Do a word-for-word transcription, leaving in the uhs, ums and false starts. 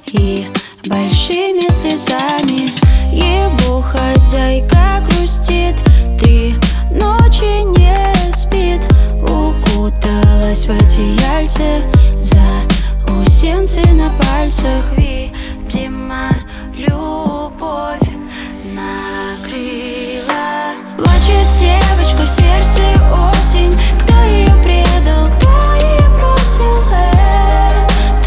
и большими слезами. Его хозяйка грустит, три ночи не спит, укуталась в одеяльце, заусенцы на пальцах. Видимо, любит.